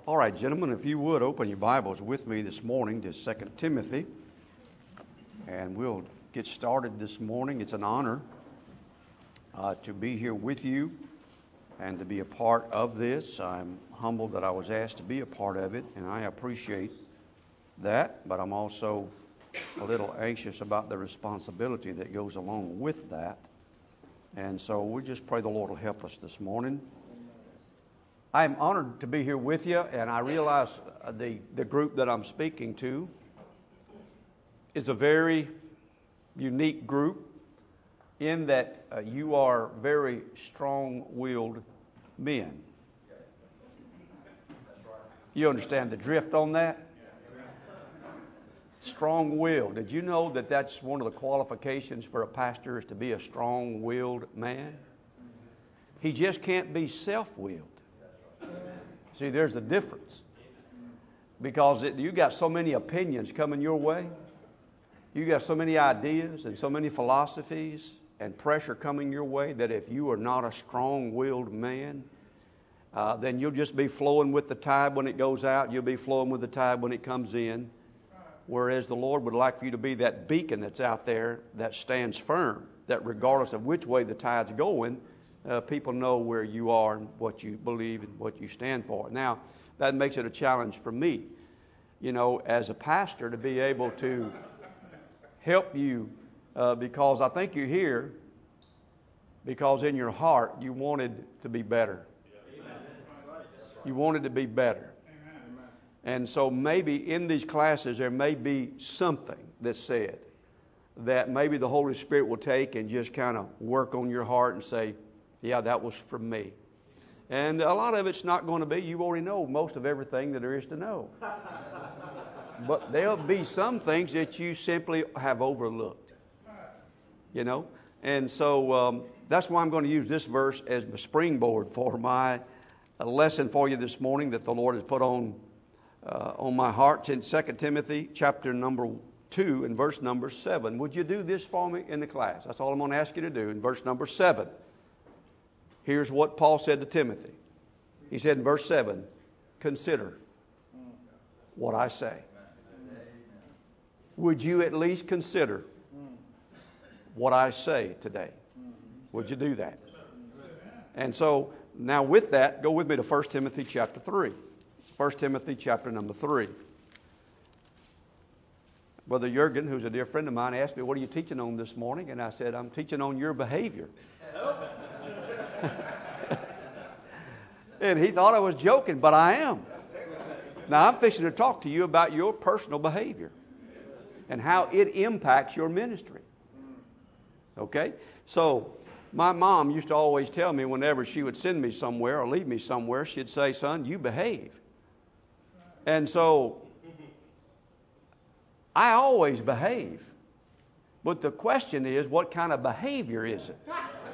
All right, gentlemen, if you would open your Bibles with me this morning to 2 Timothy, and we'll get started this morning. It's an honor to be here with you and to be a part of this. I'm humbled that I was asked to be a part of it, and I appreciate that, but I'm also a little anxious about the responsibility that goes along with that. And so we just pray the Lord will help us this morning. I'm honored to be here with you, and I realize the group that I'm speaking to is a very unique group in that you are very strong-willed men. You understand the drift on that? Strong-willed. Did you know that that's one of the qualifications for a pastor is to be a strong-willed man? He just can't be self-willed. See, there's the difference. Because you got so many opinions coming your way. You got so many ideas and so many philosophies and pressure coming your way that if you are not a strong-willed man, then you'll just be flowing with the tide when it goes out. You'll be flowing with the tide when it comes in. Whereas the Lord would like for you to be that beacon that's out there that stands firm, that regardless of which way the tide's going, people know where you are and what you believe and what you stand for. Now, that makes it a challenge for me, as a pastor to be able to help you because I think you're here because in your heart you wanted to be better. You wanted to be better. And so maybe in these classes there may be something that's said that maybe the Holy Spirit will take and just kind of work on your heart and say, yeah, that was for me. And a lot of it's not going to be. You already know most of everything that there is to know. But there'll be some things that you simply have overlooked. And so that's why I'm going to use this verse as the springboard for my lesson for you this morning that the Lord has put on my heart. In 2 Timothy chapter number 2 and verse number 7. Would you do this for me in the class? That's all I'm going to ask you to do. In verse number 7. Here's what Paul said to Timothy. He said in verse 7, consider what I say. Would you at least consider what I say today? Would you do that? And so now with that, go with me to 1 Timothy chapter 3. 1 Timothy chapter number 3. Brother Jurgen, who's a dear friend of mine, asked me, what are you teaching on this morning? And I said, I'm teaching on your behavior. And he thought I was joking, but I am. Now, I'm fixing to talk to you about your personal behavior and how it impacts your ministry. Okay? So, my mom used to always tell me whenever she would send me somewhere or leave me somewhere, she'd say, son, you behave. And so, I always behave. But the question is, what kind of behavior is it?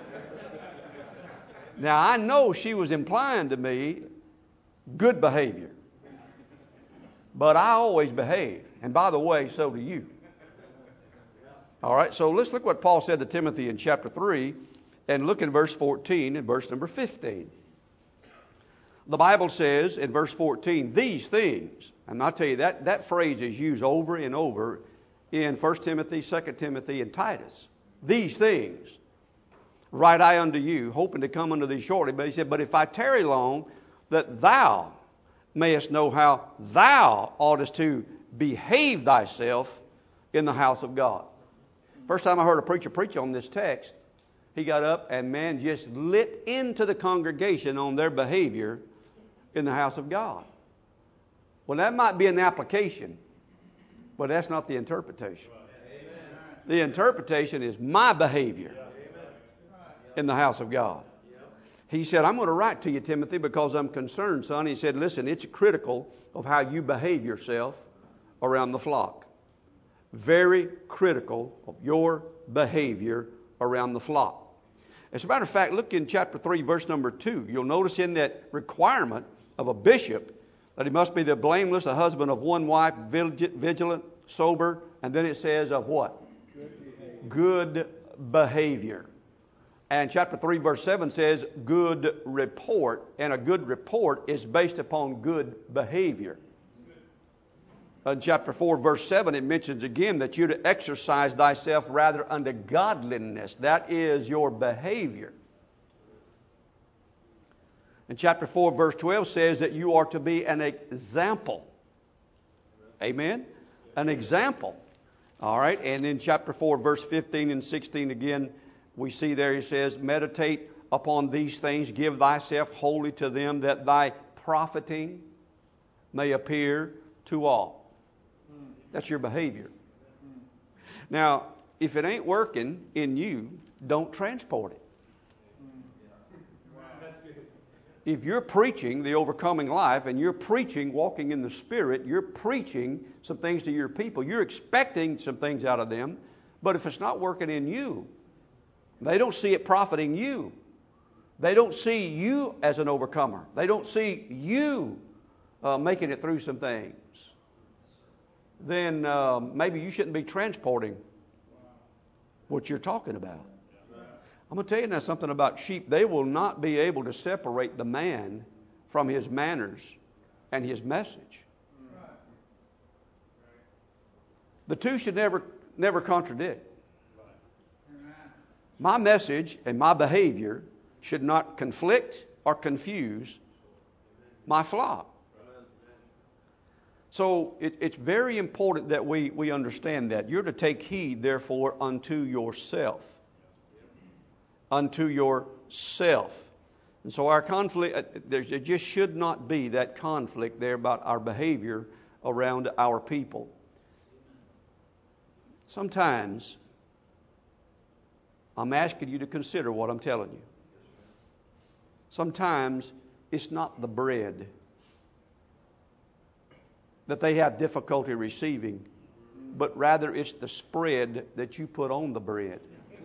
Now, I know she was implying to me good behavior. But I always behave. And by the way, so do you. All right, so let's look what Paul said to Timothy in chapter 3 and look in verse 14 and verse number 15. The Bible says in verse 14, these things, and I'll tell you that phrase is used over and over in 1 Timothy, 2 Timothy, and Titus. These things write I unto you, hoping to come unto thee shortly. But he said, but if I tarry long, that thou mayest know how thou oughtest to behave thyself in the house of God. First time I heard a preacher preach on this text, he got up and just lit into the congregation on their behavior in the house of God. Well, that might be an application, but that's not the interpretation. The interpretation is my behavior in the house of God. He said, I'm going to write to you, Timothy, because I'm concerned, son. He said, listen, it's critical of how you behave yourself around the flock. Very critical of your behavior around the flock. As a matter of fact, look in chapter 3, verse number 2. You'll notice in that requirement of a bishop that he must be the blameless, a husband of one wife, vigilant, sober, and then it says of what? Good behavior. And chapter 3, verse 7 says, good report. And a good report is based upon good behavior. In chapter 4, verse 7, it mentions again that you're to exercise thyself rather unto godliness. That is your behavior. And chapter 4, verse 12 says that you are to be an example. Amen? An example. All right. And in chapter 4, verse 15 and 16 again, we see there he says, meditate upon these things, give thyself wholly to them, that thy profiting may appear to all. That's your behavior. Now, if it ain't working in you, don't transport it. If you're preaching the overcoming life and you're preaching walking in the Spirit, you're preaching some things to your people. You're expecting some things out of them. But if it's not working in you, they don't see it profiting you. They don't see you as an overcomer. They don't see you making it through some things. Then maybe you shouldn't be transporting what you're talking about. I'm going to tell you now something about sheep. They will not be able to separate the man from his manners and his message. The two should never contradict. My message and my behavior should not conflict or confuse my flock. So it's very important that we understand that. You're to take heed, therefore, unto yourself. Unto yourself. And so our conflict, there just should not be that conflict there about our behavior around our people. Sometimes I'm asking you to consider what I'm telling you. Sometimes it's not the bread that they have difficulty receiving, but rather it's the spread that you put on the bread.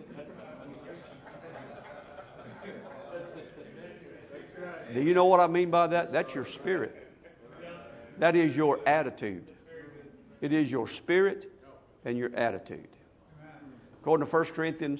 Do you know what I mean by that? That's your spirit. That is your attitude. It is your spirit and your attitude. According to 1 Corinthians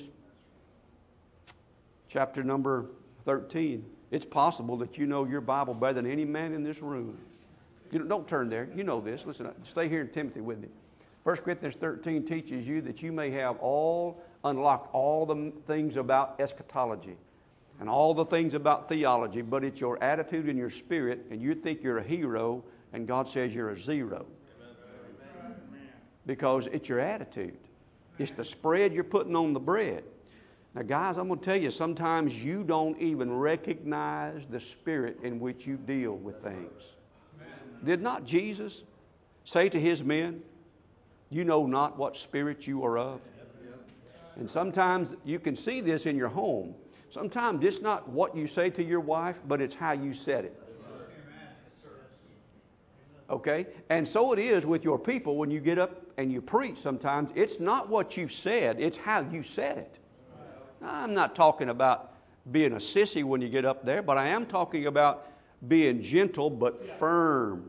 chapter number 13, it's possible that you know your Bible better than any man in this room. Don't turn there. You know this. Listen, stay here in Timothy with me. 1 Corinthians 13 teaches you that you may have unlocked all the things about eschatology and all the things about theology, but it's your attitude and your spirit, and you think you're a hero, and God says you're a zero. Amen. Because it's your attitude. It's the spread you're putting on the bread. Now, guys, I'm going to tell you, sometimes you don't even recognize the spirit in which you deal with things. Did not Jesus say to his men, you know not what spirit you are of? And sometimes you can see this in your home. Sometimes it's not what you say to your wife, but it's how you said it. Okay? And so it is with your people when you get up and you preach sometimes. It's not what you've said, it's how you said it. Now, I'm not talking about being a sissy when you get up there, but I am talking about being gentle but firm.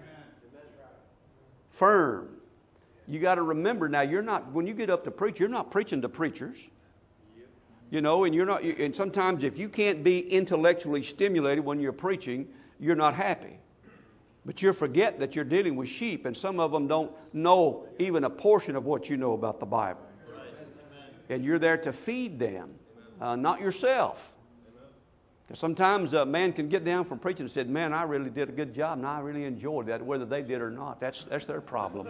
Firm. You got to remember now, when you get up to preach, you're not preaching to preachers. You know, and sometimes if you can't be intellectually stimulated when you're preaching, you're not happy. But you forget that you're dealing with sheep, and some of them don't know even a portion of what you know about the Bible. And you're there to feed them, not yourself. Because sometimes a man can get down from preaching and say, man, I really did a good job, and I really enjoyed that, whether they did or not. That's their problem.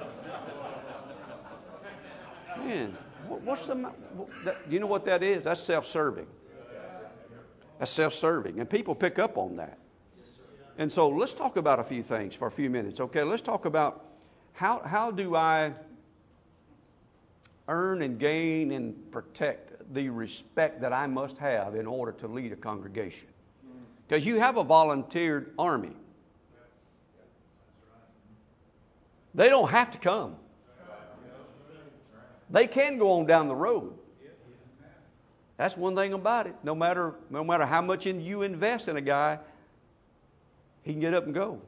Man, you know what that is? That's self-serving. That's self-serving. And people pick up on that. And so let's talk about a few things for a few minutes, okay? Let's talk about how do I earn and gain and protect the respect that I must have in order to lead a congregation. Because you have a volunteered army. They don't have to come. They can go on down the road. That's one thing about it. No matter how much you invest in a guy, he can get up and go.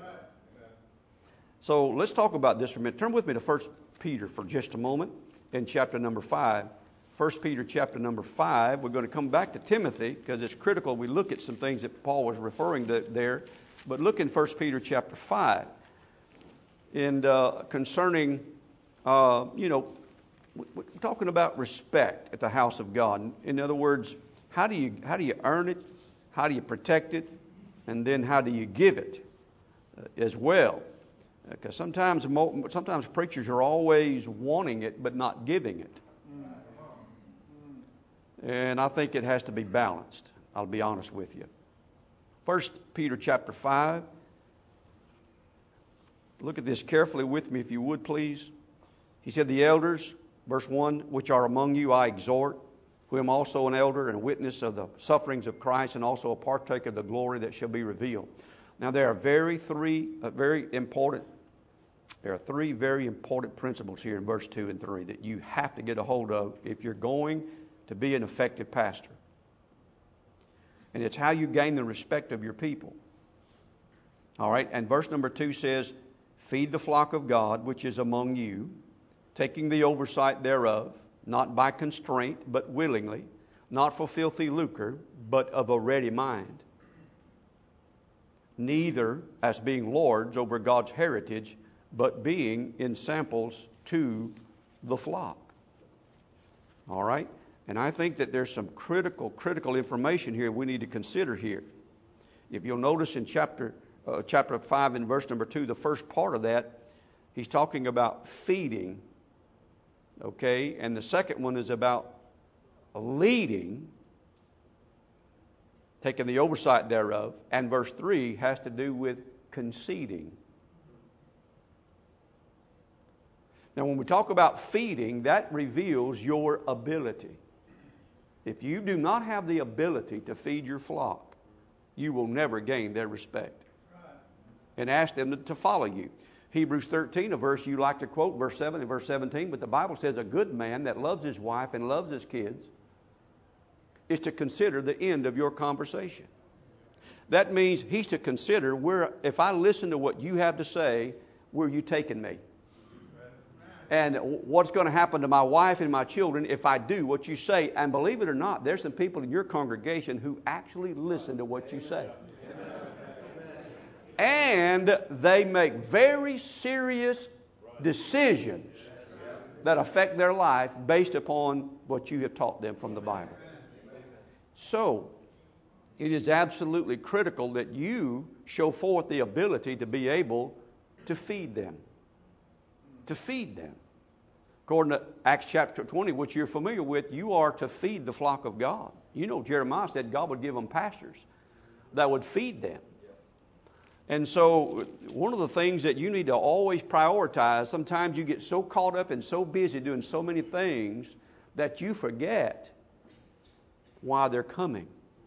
So let's talk about this for a minute. Turn with me to 1 Peter for just a moment in chapter number 5. 1 Peter chapter number 5. We're going to come back to Timothy because it's critical we look at some things that Paul was referring to there. But look in 1 Peter chapter 5. And concerning, we're talking about respect at the house of God. In other words, how do you earn it? How do you protect it? And then how do you give it as well? Because sometimes preachers are always wanting it but not giving it. And I think it has to be balanced. I'll be honest with you. 1 Peter chapter 5. Look at this carefully with me if you would, please. He said, the elders, verse 1, which are among you I exhort, who am also an elder and a witness of the sufferings of Christ and also a partaker of the glory that shall be revealed. Now there are three very important principles here in verse 2 and 3 that you have to get a hold of if you're going to be an effective pastor. And it's how you gain the respect of your people. All right, and verse number 2 says, feed the flock of God which is among you, taking the oversight thereof, not by constraint, but willingly, not for filthy lucre, but of a ready mind. Neither as being lords over God's heritage, but being in samples to the flock. All right? And I think that there's some critical information here we need to consider here. If you'll notice in chapter 5 and verse number 2, the first part of that, he's talking about feeding. Okay? And the second one is about leading, taking the oversight thereof. And verse 3 has to do with conceding. Now, when we talk about feeding, that reveals your ability. If you do not have the ability to feed your flock, you will never gain their respect. And ask them to follow you. Hebrews 13, a verse you like to quote, verse 7 and verse 17, but the Bible says a good man that loves his wife and loves his kids is to consider the end of your conversation. That means he's to consider, if I listen to what you have to say, where are you taking me? And what's going to happen to my wife and my children if I do what you say? And believe it or not, there's some people in your congregation who actually listen to what you say. And they make very serious decisions that affect their life based upon what you have taught them from the Bible. So, it is absolutely critical that you show forth the ability to be able to feed them. To feed them. According to Acts chapter 20, which you're familiar with, you are to feed the flock of God. You know, Jeremiah said God would give them pastors that would feed them. And so one of the things that you need to always prioritize, sometimes you get so caught up and so busy doing so many things that you forget why they're coming.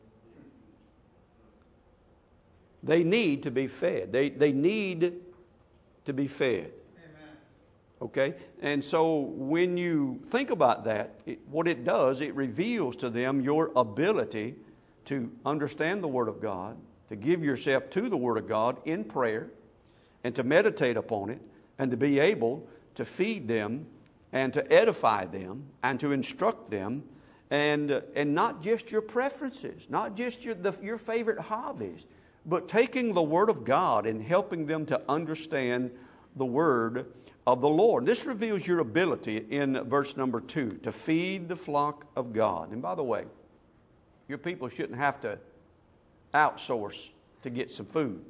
They need to be fed. They need to be fed. Okay? And so when you think about that, what it does, it reveals to them your ability to understand the Word of God, to give yourself to the Word of God in prayer, and to meditate upon it, and to be able to feed them, and to edify them, and to instruct them, and not just your preferences, not just your favorite hobbies, but taking the Word of God and helping them to understand the Word of the Lord. This reveals your ability in verse number 2, to feed the flock of God. And by the way, your people shouldn't have to outsource to get some food.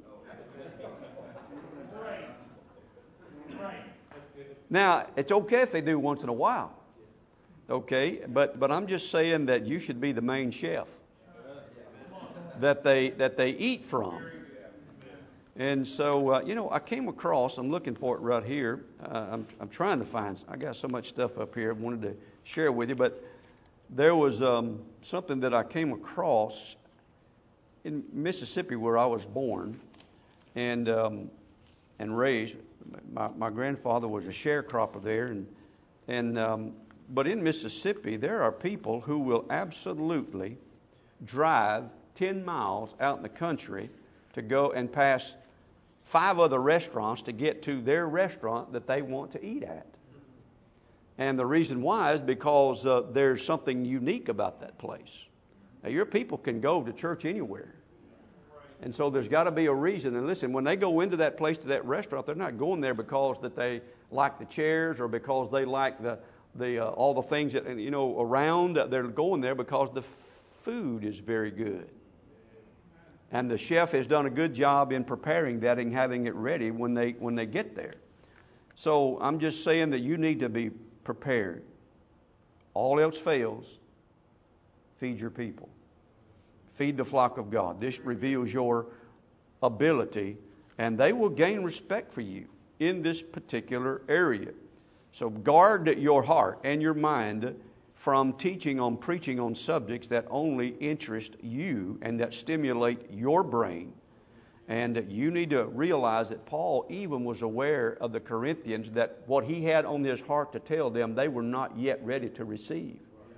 Now, it's okay if they do once in a while. Okay, but I'm just saying that you should be the main chef that they eat from. And so, I came across, I'm looking for it right here. I'm trying to find, I got so much stuff up here I wanted to share with you, but there was something that I came across in Mississippi where I was born and raised. My grandfather was a sharecropper there, but in Mississippi there are people who will absolutely drive 10 miles out in the country to go and pass 5 other restaurants to get to their restaurant that they want to eat at. And the reason why is because there's something unique about that place. Now, your people can go to church anywhere. And so there's got to be a reason. And listen, when they go into that place, to that restaurant, they're not going there because that they like the chairs or because they like all the things that, around. They're going there because the food is very good. And the chef has done a good job in preparing that and having it ready when they get there. So I'm just saying that you need to be prepared. All else fails, feed your people. Feed the flock of God. This reveals your ability, and they will gain respect for you in this particular area. So guard your heart and your mind from preaching on subjects that only interest you and that stimulate your brain. And you need to realize that Paul even was aware of the Corinthians, that what he had on his heart to tell them, they were not yet ready to receive.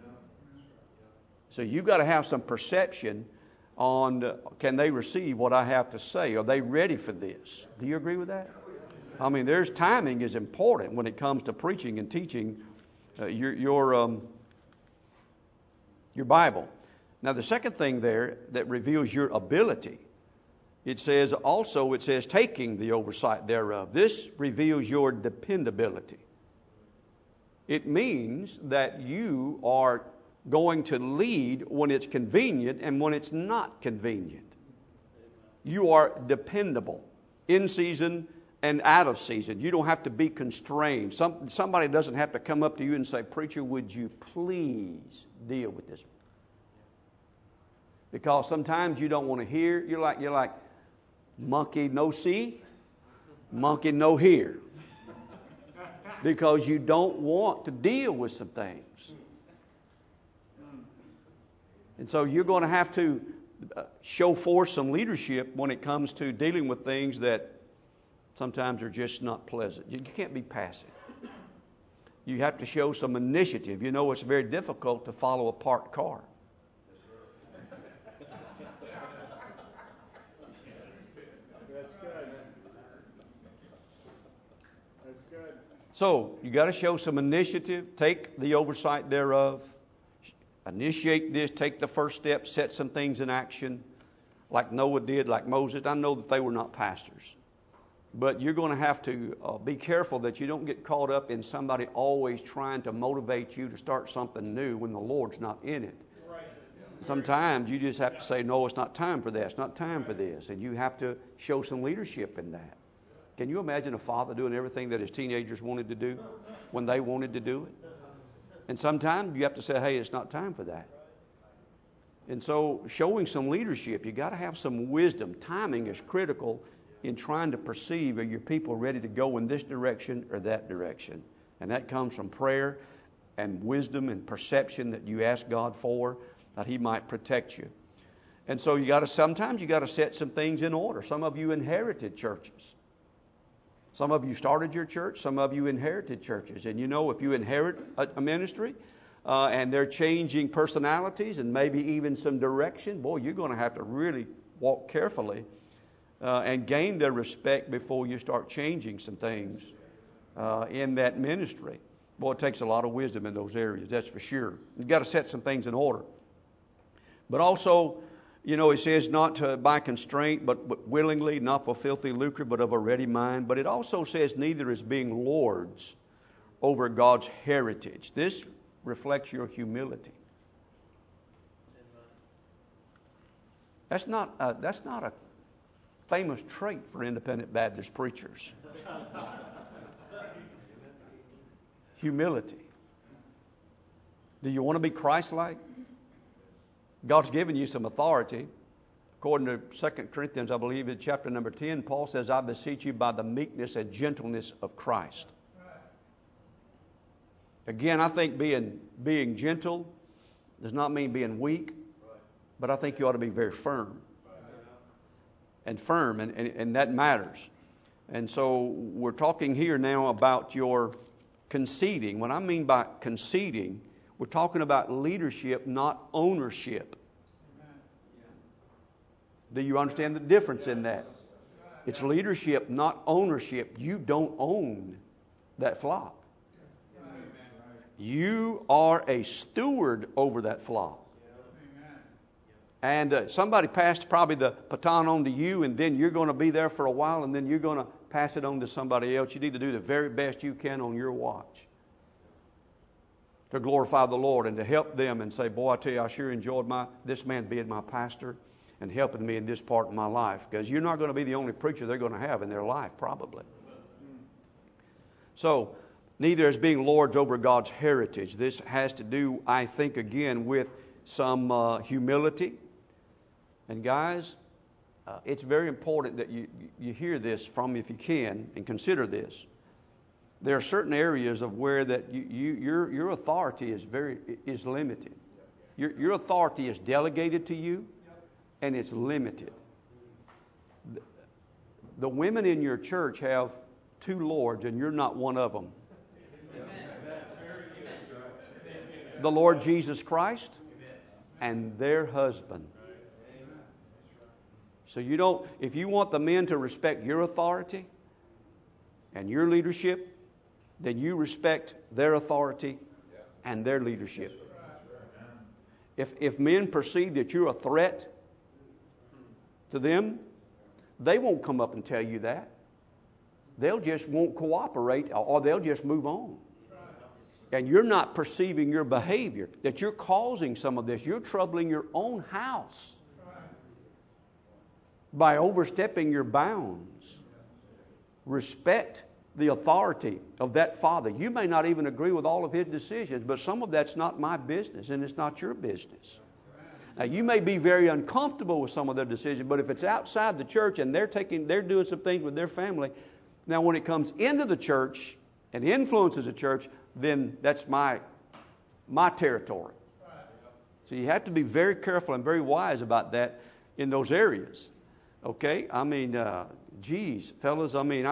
So you've got to have some perception on, can they receive what I have to say? Are they ready for this? Do you agree with that? I mean, there's timing is important when it comes to preaching and teaching your Bible. Now, the second thing there that reveals your ability, it says taking the oversight thereof. This reveals your dependability. It means that you are going to lead when it's convenient and when it's not convenient. You are dependable in season and out of season. You don't have to be constrained. Somebody doesn't have to come up to you and say, "Preacher, would you please deal with this?" Because sometimes you don't want to hear. You're like monkey no see, monkey no hear. Because you don't want to deal with some things. And so you're going to have to show forth some leadership when it comes to dealing with things that sometimes are just not pleasant. You can't be passive. You have to show some initiative. You know, it's very difficult to follow a parked car. So you got to show some initiative, take the oversight thereof, initiate this, take the first step, set some things in action, like Noah did, like Moses. I know that they were not pastors, but you're going to have to be careful that you don't get caught up in somebody always trying to motivate you to start something new when the Lord's not in it. Sometimes you just have to say, "No, it's not time for that. It's not time for this," and you have to show some leadership in that. Can you imagine a father doing everything that his teenagers wanted to do when they wanted to do it? And sometimes you have to say, "Hey, it's not time for that." And so showing some leadership, you got to have some wisdom. Timing is critical in trying to perceive, are your people ready to go in this direction or that direction? And that comes from prayer and wisdom and perception that you ask God for, that He might protect you. And so sometimes you got to set some things in order. Some of you inherited churches. Some of you started your church. Some of you inherited churches. And you know, if you inherit a ministry and they're changing personalities and maybe even some direction, boy, you're going to have to really walk carefully and gain their respect before you start changing some things in that ministry. Boy, it takes a lot of wisdom in those areas, that's for sure. You've got to set some things in order. But also, you know, it says not by constraint, but willingly, not for filthy lucre, but of a ready mind. But it also says neither as being lords over God's heritage. This reflects your humility. That's not a famous trait for independent Baptist preachers. Humility. Do you want to be Christ-like? God's given you some authority. According to 2 Corinthians, I believe in chapter number 10, Paul says, "I beseech you by the meekness and gentleness of Christ." Again, I think being gentle does not mean being weak, but I think you ought to be very firm. And firm, and that matters. And so we're talking here now about your conceding. What I mean by conceding, we're talking about leadership, not ownership. Do you understand the difference in that? It's leadership, not ownership. You don't own that flock. You are a steward over that flock. And somebody passed probably the baton on to you, and then you're going to be there for a while, and then you're going to pass it on to somebody else. You need to do the very best you can on your watch to glorify the Lord and to help them and say, boy, I tell you, I sure enjoyed this man being my pastor and helping me in this part of my life. Because you're not going to be the only preacher they're going to have in their life, probably. So, neither as being lords over God's heritage. This has to do, I think, again, with some humility. And guys, it's very important that you hear this from me if you can, and consider this. There are certain areas of where that your authority is limited. Your authority is delegated to you, and it's limited. The women in your church have two lords, and you're not one of them. The Lord Jesus Christ and their husband. So if you want the men to respect your authority and your leadership, then you respect their authority and their leadership. If men perceive that you're a threat to them, they won't come up and tell you that. They'll just won't cooperate, or they'll just move on. And you're not perceiving your behavior, that you're causing some of this. You're troubling your own house by overstepping your bounds. Respect the authority of that father. You may not even agree with all of his decisions, but some of that's not my business, and it's not your business. Now, you may be very uncomfortable with some of their decisions, but if it's outside the church and they're doing some things with their family, now when it comes into the church and influences the church, then that's my territory. So you have to be very careful and very wise about that in those areas. Okay? I mean, geez, fellas, I mean,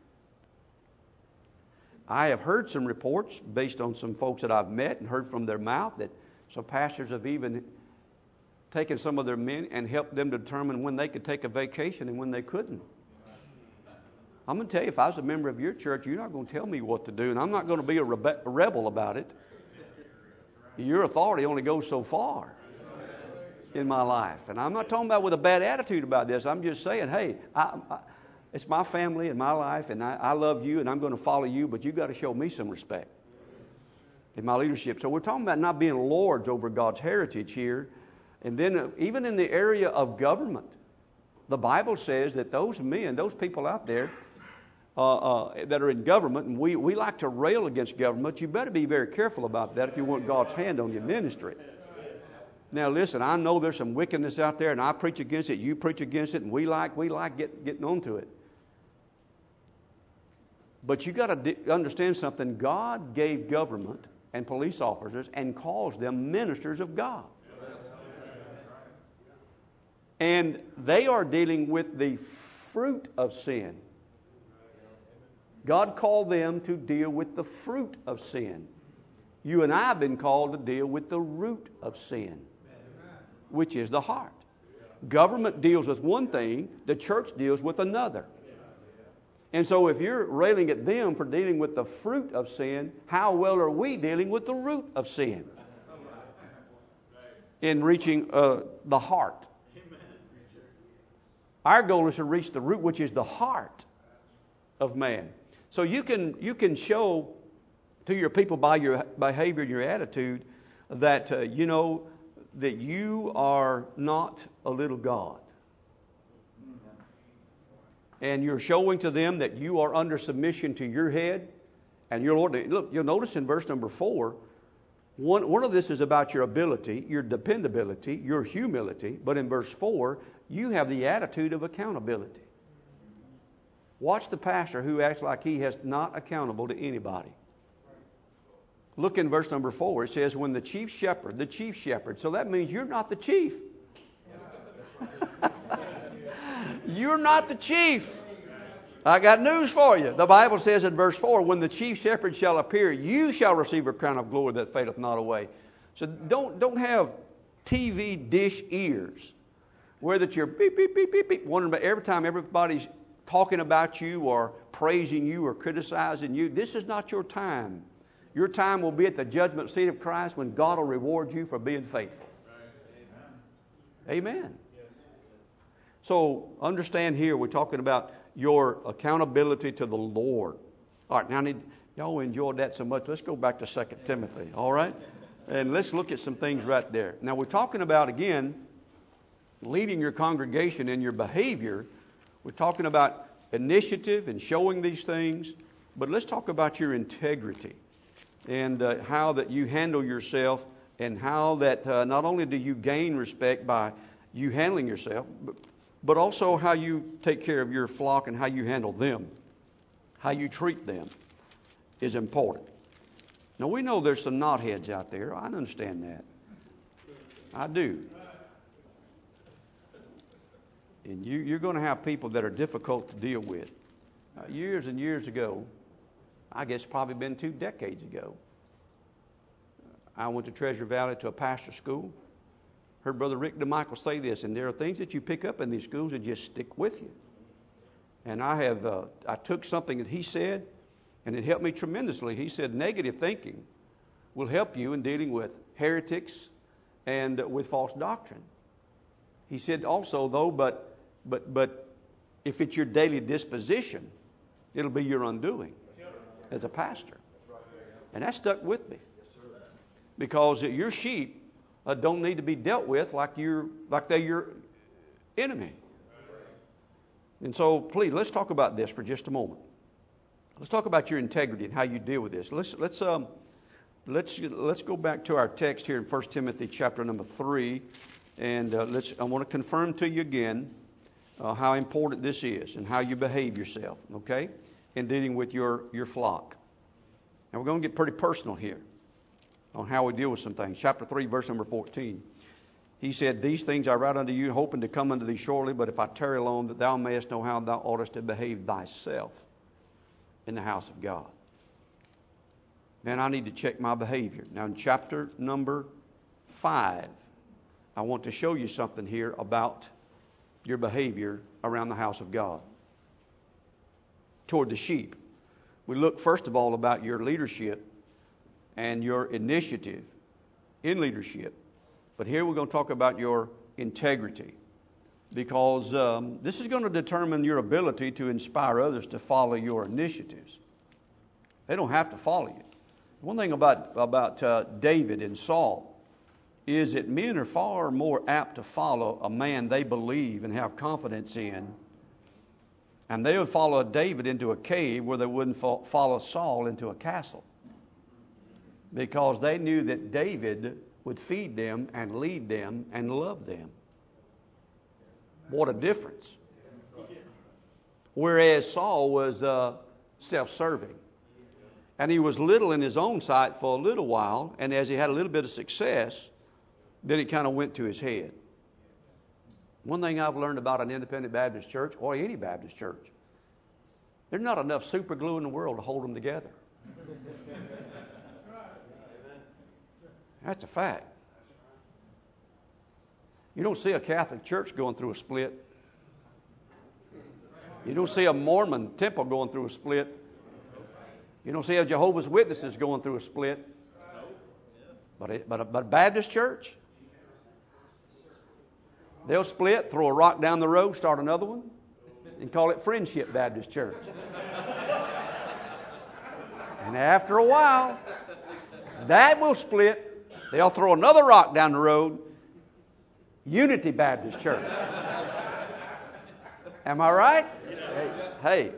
I have heard some reports based on some folks that I've met and heard from their mouth that some pastors have even taken some of their men and helped them to determine when they could take a vacation and when they couldn't. I'm going to tell you, if I was a member of your church, you're not going to tell me what to do, and I'm not going to be a rebel about it. Your authority only goes so far in my life. And I'm not talking about with a bad attitude about this. I'm just saying, hey, it's my family and my life, and I love you, and I'm going to follow you, but you've got to show me some respect in my leadership. So we're talking about not being lords over God's heritage here. And then even in the area of government, the Bible says that those men, those people out there that are in government, and we like to rail against government, you better be very careful about that if you want God's hand on your ministry. Now listen, I know there's some wickedness out there, and I preach against it, you preach against it, and we like getting onto it. But you got to understand something. God gave government and police officers and calls them ministers of God. And they are dealing with the fruit of sin. God called them to deal with the fruit of sin. You and I have been called to deal with the root of sin, which is the heart. Government deals with one thing, the church deals with another. And so if you're railing at them for dealing with the fruit of sin, how well are we dealing with the root of sin in reaching the heart? Our goal is to reach the root, which is the heart of man. So you can show to your people by your behavior and your attitude that that you are not a little God. And you're showing to them that you are under submission to your head and your Lord. Look, you'll notice in verse number 4, one of this is about your ability, your dependability, your humility. But in verse 4, you have the attitude of accountability. Watch the pastor who acts like he is not accountable to anybody. Look in verse number 4. It says, when the chief shepherd. So that means you're not the chief. You're not the chief. I got news for you. The Bible says in verse 4, when the chief shepherd shall appear, you shall receive a crown of glory that fadeth not away. So don't have TV dish ears where that you're beep, beep, beep, beep, beep, wondering about every time everybody's talking about you or praising you or criticizing you. This is not your time Your time will be at the judgment seat of Christ when God will reward you for being faithful. Amen. So understand here, we're talking about your accountability to the Lord. All right, now y'all enjoyed that so much. Let's go back to 2 Timothy, all right? And let's look at some things right there. Now we're talking about, again, leading your congregation in your behavior. We're talking about initiative and showing these things. But let's talk about your integrity and how that you handle yourself, and how that not only do you gain respect by you handling yourself, but also how you take care of your flock and how you handle them. How you treat them is important. Now, we know there's some knotheads out there. I understand that. I do. And you're going to have people that are difficult to deal with. Years and years ago, I guess probably been 2 decades ago, I went to Treasure Valley to a pastor school. Heard Brother Rick DeMichael say this, and there are things that you pick up in these schools that just stick with you. And I took something that he said, and it helped me tremendously. He said negative thinking will help you in dealing with heretics and with false doctrine. He said also, though, but if it's your daily disposition, it'll be your undoing as a pastor. And that stuck with me. Because your sheep don't need to be dealt with like they're your enemy. And so, please, let's talk about this for just a moment. Let's talk about your integrity and how you deal with this. Let's go back to our text here in 1 Timothy chapter number 3, and I want to confirm to you again how important this is and how you behave yourself, okay, in dealing with your flock. And we're going to get pretty personal here on how we deal with some things. Chapter 3, verse number 14. He said, "These things I write unto you, hoping to come unto thee shortly, but if I tarry long, that thou mayest know how thou oughtest to behave thyself in the house of God." Man, I need to check my behavior. Now, in chapter number 5, I want to show you something here about your behavior around the house of God toward the sheep. We look, first of all, about your leadership and your initiative in leadership. But here we're going to talk about your integrity, because this is going to determine your ability to inspire others to follow your initiatives. They don't have to follow you. One thing about David and Saul is that men are far more apt to follow a man they believe and have confidence in. And they would follow David into a cave where they wouldn't follow Saul into a castle. Because they knew that David would feed them and lead them and love them. What a difference. Whereas Saul was self-serving. And he was little in his own sight for a little while, and as he had a little bit of success, then it kind of went to his head. One thing I've learned about an independent Baptist church, or any Baptist church, there's not enough super glue in the world to hold them together. That's a fact. You don't see a Catholic church going through a split. You don't see a Mormon temple going through a split. You don't see a Jehovah's Witnesses going through a split. But a Baptist church, they'll split, throw a rock down the road, start another one, and call it Friendship Baptist Church. And after a while, that will split. They'll throw another rock down the road, Unity Baptist Church. Am I right? Hey.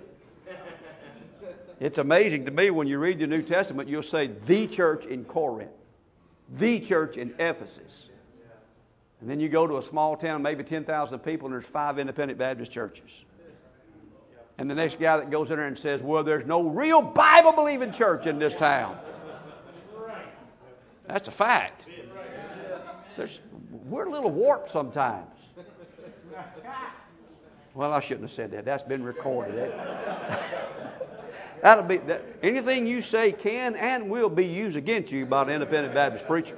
It's amazing to me when you read the New Testament, you'll say the church in Corinth, the church in Ephesus. And then you go to a small town, maybe 10,000 people, and there's 5 independent Baptist churches. And the next guy that goes in there and says, well, there's no real Bible-believing church in this town. That's a fact. We're a little warped sometimes. Well, I shouldn't have said that. That's been recorded. That'll be anything you say can and will be used against you by an independent Baptist preacher.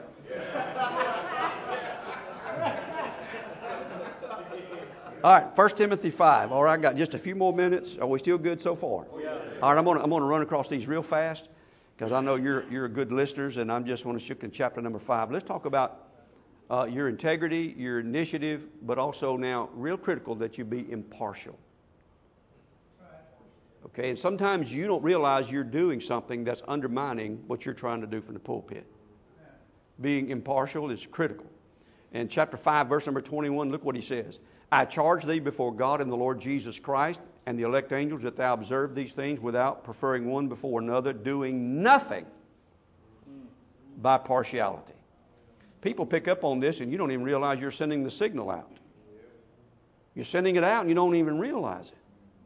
All right, 1 Timothy 5. All right, I got just a few more minutes. Are we still good so far? All right, I'm going to run across these real fast because I know you're good listeners, and I'm just want to shoot in chapter number 5. Let's talk about your integrity, your initiative, but also now real critical that you be impartial. Okay, and sometimes you don't realize you're doing something that's undermining what you're trying to do from the pulpit. Being impartial is critical. In chapter 5, verse number 21, look what he says. I charge thee before God and the Lord Jesus Christ and the elect angels that thou observe these things without preferring one before another, doing nothing by partiality. People pick up on this and you don't even realize you're sending the signal out. You're sending it out and you don't even realize it.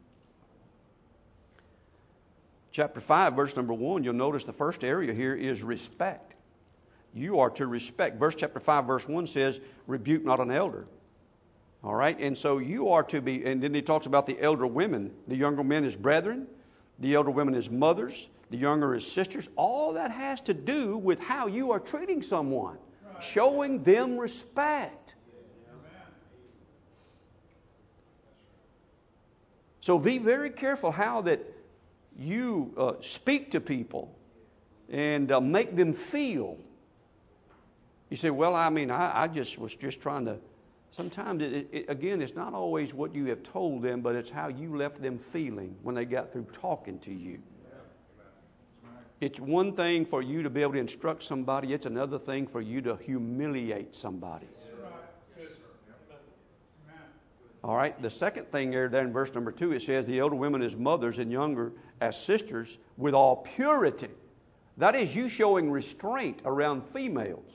Chapter 5, verse number 1, you'll notice the first area here is respect. You are to respect. Chapter 5, verse 1 says, rebuke not an elder. All right? And so you are to be, and then he talks about the elder women. The younger men as brethren. The elder women as mothers. The younger as sisters. All that has to do with how you are treating someone. Showing them respect. So be very careful how that you speak to people and make them feel. You say, well, I mean, I just was just trying to. Sometimes, again, it's not always what you have told them, but it's how you left them feeling when they got through talking to you. It's one thing for you to be able to instruct somebody. It's another thing for you to humiliate somebody. All right. The second thing there in verse number 2, it says, the elder women as mothers and younger as sisters with all purity. That is you showing restraint around females.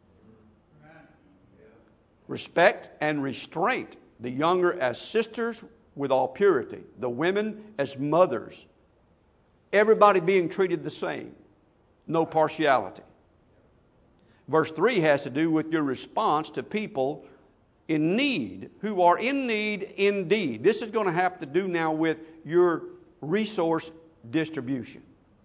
Respect and restraint. The younger as sisters with all purity. The women as mothers. Everybody being treated the same. No partiality. Verse 3 has to do with your response to people in need, who are in need indeed. This is going to have to do now with your resource distribution.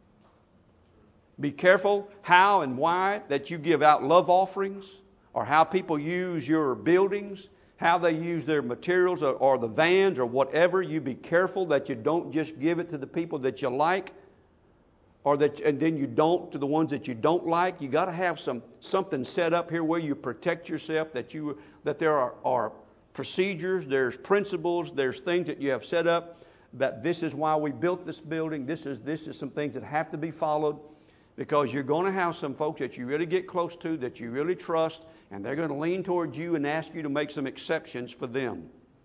Be careful how and why that you give out love offerings, or how people use your buildings, how they use their materials or the vans or whatever. You be careful that you don't just give it to the people that you like, and then you don't to the ones that you don't like. You got to have something set up here where you protect yourself, that there are procedures, there's principles, there's things that you have set up, that this is why we built this building. This is some things that have to be followed, because you're going to have some folks that you really get close to, that you really trust, and they're going to lean towards you and ask you to make some exceptions for them.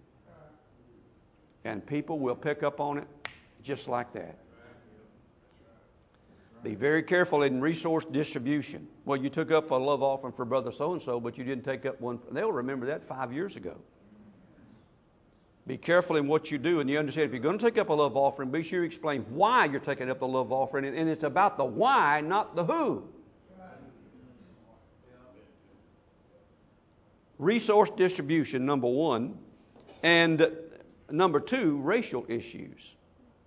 And people will pick up on it just like that. Be very careful in resource distribution. Well, you took up a love offering for brother so-and-so, but you didn't take up one. They'll remember that 5 years ago. Be careful in what you do, and you understand if you're going to take up a love offering, be sure you explain why you're taking up the love offering, and it's about the why, not the who. Resource distribution, number 1. And number 2, racial issues.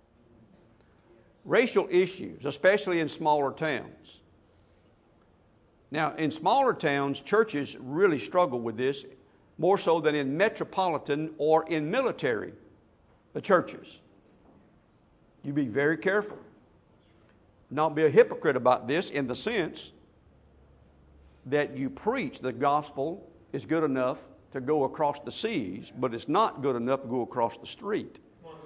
Racial issues, especially in smaller towns. Now, in smaller towns, churches really struggle with this more so than in metropolitan or in military churches. You be very careful. Not be a hypocrite about this in the sense that you preach the gospel is good enough to go across the seas, but it's not good enough to go across the street.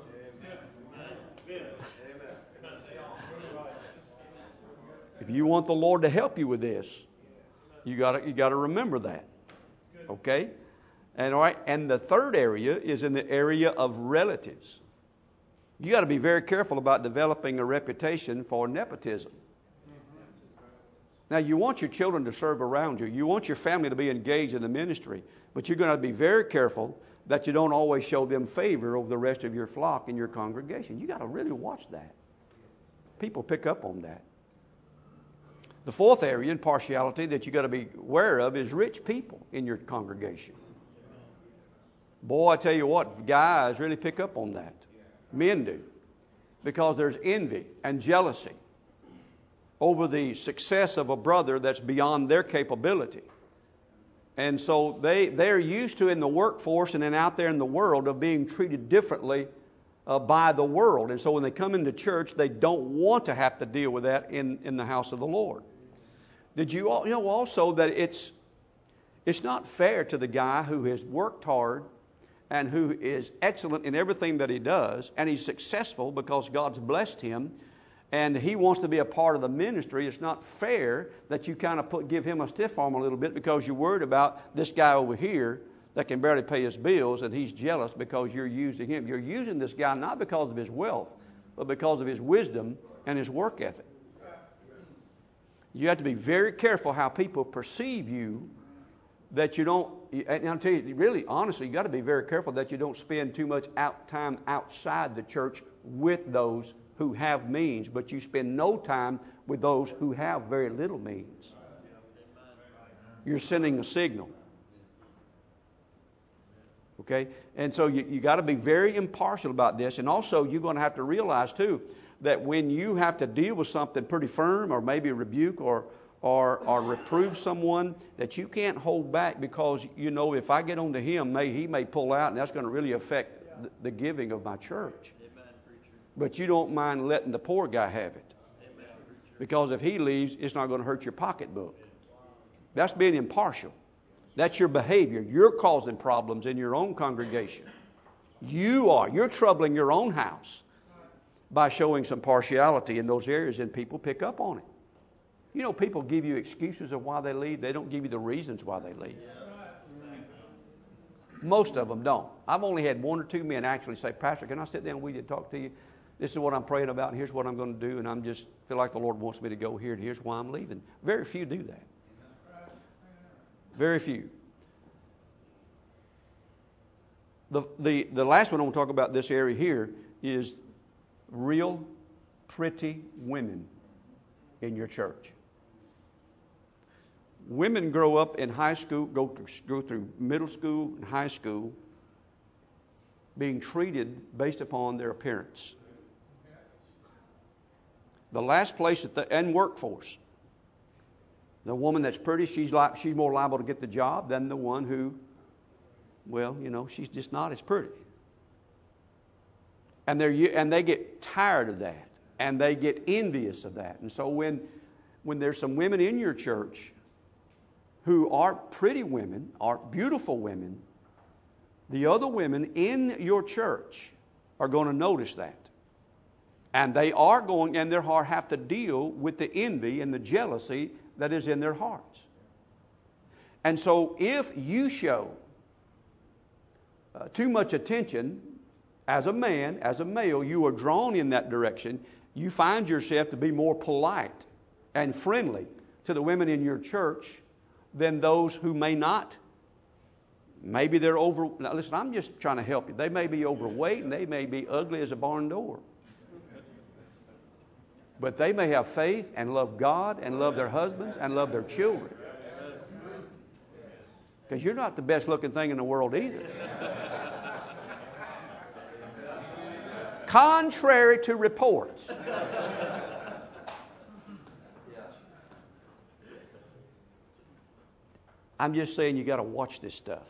If you want the Lord to help you with this, you got to remember that. Okay? And all right, and the third area is in the area of relatives. You got to be very careful about developing a reputation for nepotism. Now, you want your children to serve around you. You want your family to be engaged in the ministry, but you're going to be very careful that you don't always show them favor over the rest of your flock and your congregation. You got to really watch that. People pick up on that. The fourth area in partiality that you got to be aware of is rich people in your congregation. Boy, I tell you what, guys really pick up on that. Men do. Because there's envy and jealousy over the success of a brother that's beyond their capability. And so they're used to in the workforce and then out there in the world of being treated differently by the world. And so when they come into church, they don't want to have to deal with that in the house of the Lord. Did you know also that it's not fair to the guy who has worked hard and who is excellent in everything that he does, and he's successful because God's blessed him, and he wants to be a part of the ministry. It's not fair that you kind of give him a stiff arm a little bit because you're worried about this guy over here that can barely pay his bills, and he's jealous because you're using him. You're using this guy not because of his wealth, but because of his wisdom and his work ethic. You have to be very careful how people perceive you, that you don't, and I'll tell you, really, honestly, you got to be very careful that you don't spend too much time outside the church with those who have means, but you spend no time with those who have very little means. You're sending a signal. Okay? And so you got to be very impartial about this. And also, you're going to have to realize, too, that when you have to deal with something pretty firm, or maybe rebuke or reprove someone, that you can't hold back because, you know, if I get on to him, he may pull out, and that's going to really affect the giving of my church. But you don't mind letting the poor guy have it. Because if he leaves, it's not going to hurt your pocketbook. That's being impartial. That's your behavior. You're causing problems in your own congregation. You're troubling your own house by showing some partiality in those areas, and people pick up on it. You know, people give you excuses of why they leave. They don't give you the reasons why they leave. Most of them don't. I've only had one or two men actually say, Pastor, can I sit down with you and talk to you? This is what I'm praying about, and here's what I'm going to do, and I'm just feel like the Lord wants me to go here, and here's why I'm leaving. Very few do that. Very few. The last one I want to talk about this area here is real pretty women in your church. Women grow up in high school, go through middle school and high school, being treated based upon their appearance. The last place and workforce. The woman that's pretty, she's more liable to get the job than the one who, well, you know, she's just not as pretty. And they get tired of that, and they get envious of that. And so when there's some women in your church who are pretty women, are beautiful women, the other women in your church are going to notice that. And they are going, and their heart have to deal with the envy and the jealousy that is in their hearts. And so if you show too much attention as a man, as a male, you are drawn in that direction. You find yourself to be more polite and friendly to the women in your church than those who may not. Maybe they're now listen, I'm just trying to help you. They may be overweight and they may be ugly as a barn door. But they may have faith and love God and love their husbands and love their children. Because you're not the best looking thing in the world either. Contrary to reports. I'm just saying you got to watch this stuff.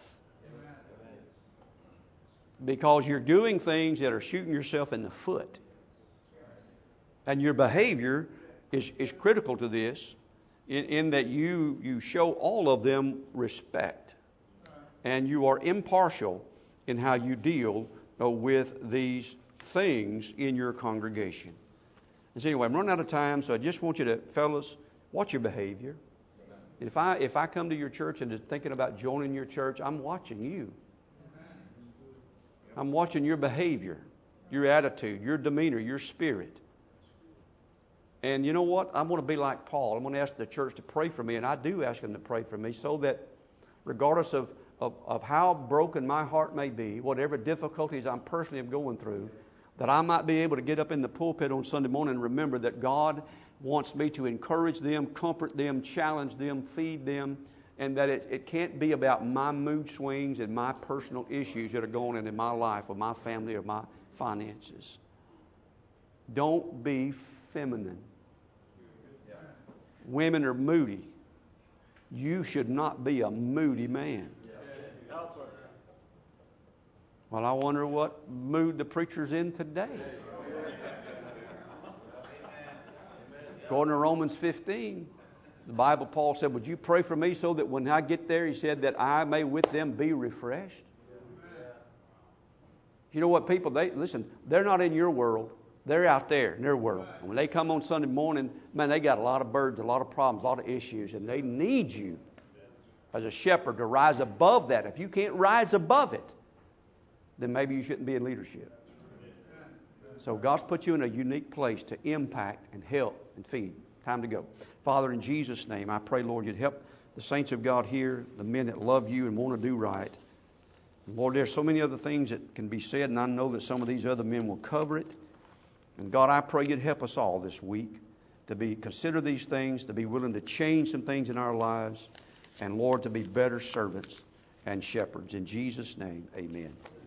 Because you're doing things that are shooting yourself in the foot. And your behavior is critical to this in that you show all of them respect. And you are impartial in how you deal with these things in your congregation. And so anyway, I'm running out of time, so I just want you to, fellas, watch your behavior. If I come to your church and is thinking about joining your church, I'm watching you. I'm watching your behavior, your attitude, your demeanor, your spirit. And you know what? I'm going to be like Paul. I'm going to ask the church to pray for me, and I do ask them to pray for me so that regardless of how broken my heart may be, whatever difficulties I'm personally going through, that I might be able to get up in the pulpit on Sunday morning and remember that God wants me to encourage them, comfort them, challenge them, feed them, and that it can't be about my mood swings and my personal issues that are going on in my life or my family or my finances. Don't be feminine. Women are moody. You should not be a moody man. Well, I wonder what mood the preacher's in today. According to Romans 15, the Bible, Paul said, would you pray for me so that when I get there, he said, that I may with them be refreshed? You know what, people, listen, they're not in your world. They're out there in their world. And when they come on Sunday morning, man, they got a lot of burdens, a lot of problems, a lot of issues, and they need you as a shepherd to rise above that. If you can't rise above it, then maybe you shouldn't be in leadership. So God's put you in a unique place to impact and help and feed. Time to go. Father, in Jesus' name, I pray, Lord, you'd help the saints of God here, the men that love you and want to do right. And Lord, there's so many other things that can be said, and I know that some of these other men will cover it. And God, I pray you'd help us all this week to consider these things, to be willing to change some things in our lives, and Lord, to be better servants and shepherds. In Jesus' name, amen.